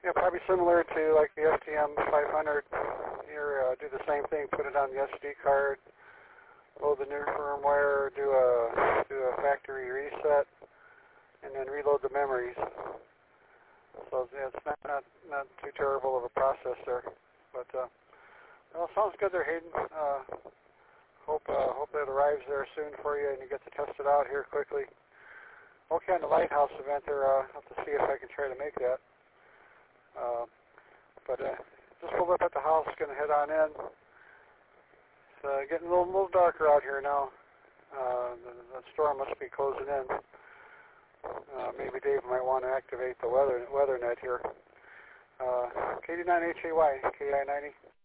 Yeah, probably similar to like the STM 500. Here, do the same thing. Put it on the SD card. Load the new firmware. Do a factory reset, and then reload the memories. So yeah, it's not too terrible of a process there. But well, sounds good there, Hayden. Hope that arrives there soon for you, and you get to test it out here quickly. Okay, on the Lighthouse event there, I'll have to see if I can try to make that. But just pulled up at the house, gonna head on in. It's getting a little darker out here now. The storm must be closing in. Maybe Dave might want to activate the weather net here. KD9HAY, KI90.